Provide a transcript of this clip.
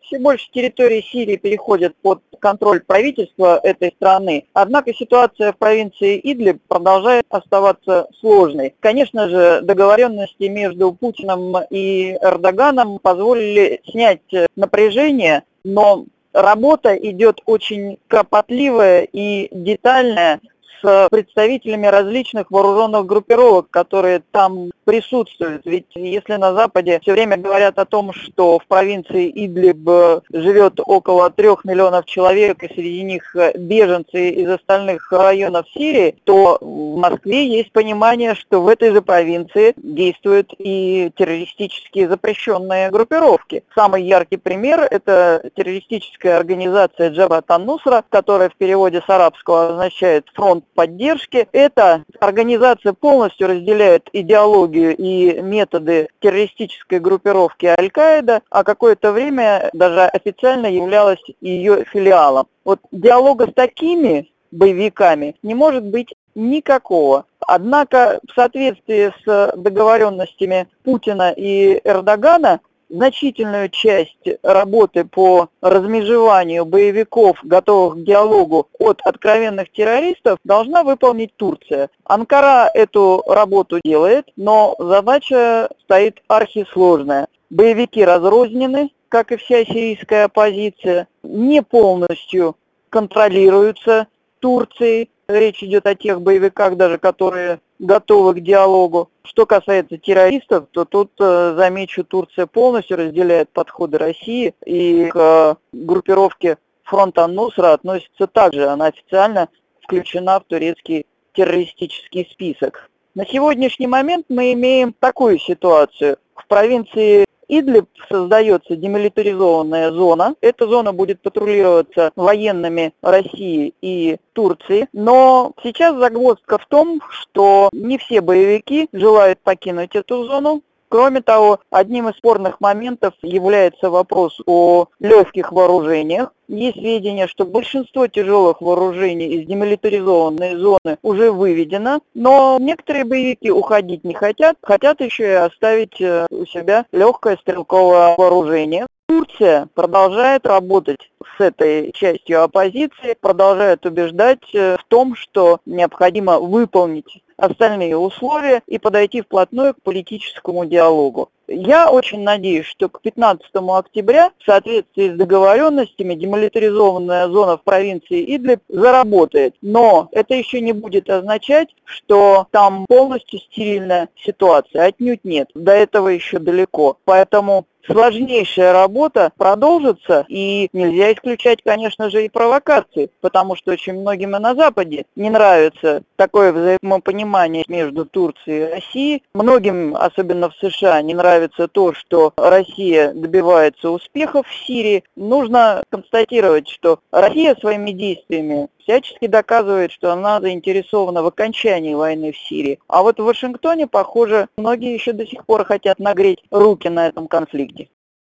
Все больше территории Сирии переходят под контроль правительства этой страны. Однако ситуация в провинции Идлиб продолжает оставаться сложной. Конечно же, договоренности между Путиным и Эрдоганом позволили снять напряжение, но работа идет очень кропотливая и детальная с представителями различных вооруженных группировок, которые там присутствуют. Ведь если на Западе все время говорят о том, что в провинции Идлиб живет около 3 миллионов человек, и среди них беженцы из остальных районов Сирии, то в Москве есть понимание, что в этой же провинции действуют и террористические запрещенные группировки. Самый яркий пример – это террористическая организация Джабhat ан-Нусра, которая в переводе с арабского означает «фронт поддержки». Эта организация полностью разделяет идеологию и методы террористической группировки Аль-Каида, а какое-то время даже официально являлась ее филиалом. Вот диалога с такими боевиками не может быть никакого. Однако в соответствии с договоренностями Путина и Эрдогана значительную часть работы по размежеванию боевиков, готовых к диалогу, от откровенных террористов, должна выполнить Турция. Анкара эту работу делает, но задача стоит архисложная. Боевики разрознены, как и вся сирийская оппозиция, не полностью контролируются Турцией. Речь идет о тех боевиках, даже которые готовы к диалогу. Что касается террористов, то тут, замечу, Турция полностью разделяет подходы России, и к группировке фронт ан-Нусра относится также. Она официально включена в турецкий террористический список. На сегодняшний момент мы имеем такую ситуацию. В провинции Идлиб создается демилитаризованная зона. Эта зона будет патрулироваться военными России и Турции. Но сейчас загвоздка в том, что не все боевики желают покинуть эту зону. Кроме того, одним из спорных моментов является вопрос о легких вооружениях. Есть сведения, что большинство тяжелых вооружений из демилитаризованной зоны уже выведено, но некоторые боевики уходить не хотят, хотят еще и оставить у себя легкое стрелковое вооружение. Турция продолжает работать с этой частью оппозиции, продолжает убеждать в том, что необходимо выполнить остальные условия и подойти вплотную к политическому диалогу. Я очень надеюсь, что к 15 октября в соответствии с договоренностями демилитаризованная зона в провинции Идлиб заработает. Но это еще не будет означать, что там полностью стерильная ситуация. Отнюдь нет. До этого еще далеко. Поэтому сложнейшая работа продолжится, и нельзя исключать, конечно же, и провокации, потому что очень многим и на Западе не нравится такое взаимопонимание между Турцией и Россией. Многим, особенно в США, не нравится то, что Россия добивается успехов в Сирии. Нужно констатировать, что Россия своими действиями всячески доказывает, что она заинтересована в окончании войны в Сирии. А вот в Вашингтоне, похоже, многие еще до сих пор хотят нагреть руки на этом конфликте.